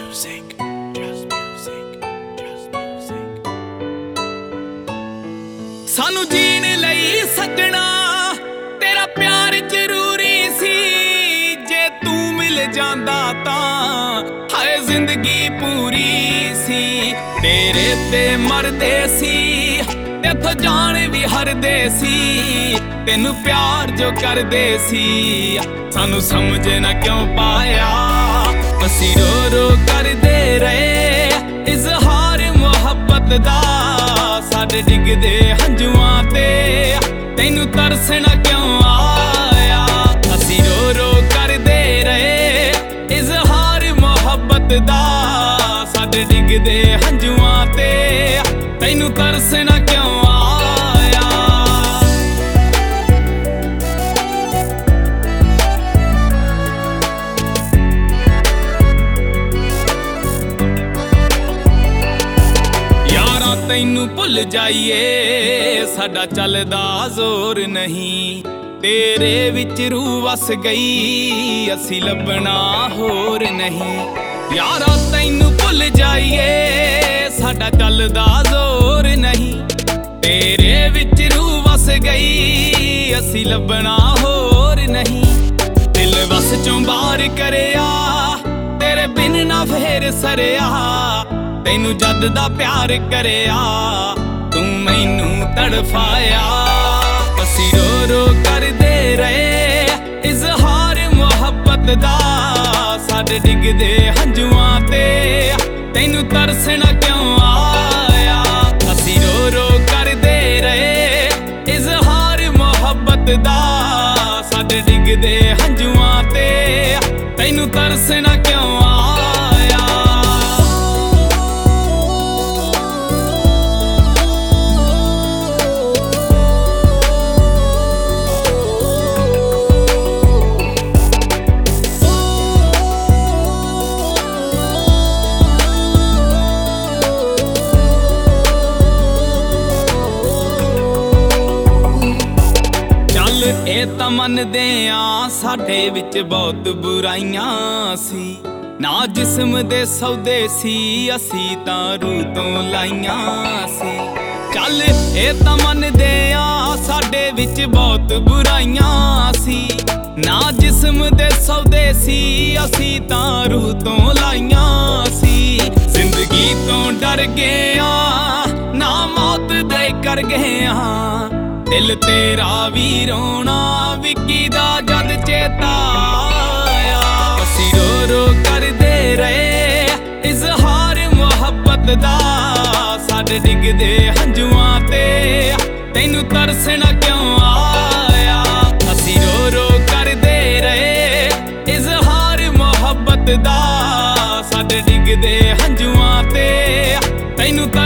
music, just music, just music. सानू जीने लई सजना तेरा प्यार जरूरी सी, जे तू मिल जांदा तां हाय जिंदगी पूरी सी। तेरे ते मरदे सी तेथों जान भी हरदे सी, तेनू प्यार जो करदे सी सानू समझ ना क्यों पाया। असी रो रो करदे रहे इजहार मुहब्बत दा, साडे डिगदे हंजुआं ते तैनू तरस ना क्यों आया। असी रो रो करदे रहे इजहार मुहब्बत दा, साडे डिगदे हंजुआं ते तैनू तरस ना क्यों आया। तैनू भुल जाइए साडा चलदा जोर नहीं, तेरे विच रूह वस गई असी लभना होर नहीं। यारा तैनू भुल जाइए साडा चलदा जोर नहीं, तेरे विच रूह वस गई असी लभना होर नहीं। दिल वस चों बाहर करिया तेरे बिन ना फेर सरिया, तैनू जद दा प्यार करिया तू मैनू तड़फाया। असी रो रो करदे रहे इजहार मुहब्बत दा, साडे डिगदे हंजुआं ते तैनू तरस ना क्यों आया। असी रो रो करदे रहे इजहार मुहब्बत दा, साडे डिगदे हंजुआं ते तैनू तरस ना क्यों आया। ਇਹ ਤਾਂ ਮੰਨਦੇ ਆਂ ਸਾਡੇ ਵਿੱਚ ਬਹੁਤ ਬੁਰਾਈਆਂ ਸੀ, ਨਾ ਜਿਸਮ ਦੇ ਸੌਦੇ ਸੀ ਅਸੀਂ ਤਾਂ ਰੂਹ ਤੋਂ ਲਾਈਆਂ ਸੀ। ਚੱਲ ਇਹ ਤਾਂ ਮੰਨਦੇ ਆਂ ਸਾਡੇ ਵਿੱਚ ਬਹੁਤ ਬੁਰਾਈਆਂ ਸੀ, ਨਾ ਜਿਸਮ ਦੇ ਸੌਦੇ ਸੀ ਅਸੀਂ ਤਾਂ ਰੂਹ ਤੋਂ ਲਾਈਆਂ ਸੀ। ਜ਼ਿੰਦਗੀ ਤੋਂ ਡਰ ਗਏ ਆਂ ਨਾ ਮੌਤ ਦੇ ਕਰ ਗਏ ਆਂ, दिल तेरा भी रोना विक्की दा जद चेता आया। असी रो रो करदे रहे इजहार मुहब्बत दा, साडे डिगदे हंजुआं ते तैनू तरस ना क्यों आया। असी रो रो करदे रहे इजहार मुहब्बत दा, साडे डिगदे हंजुआं ते तैनू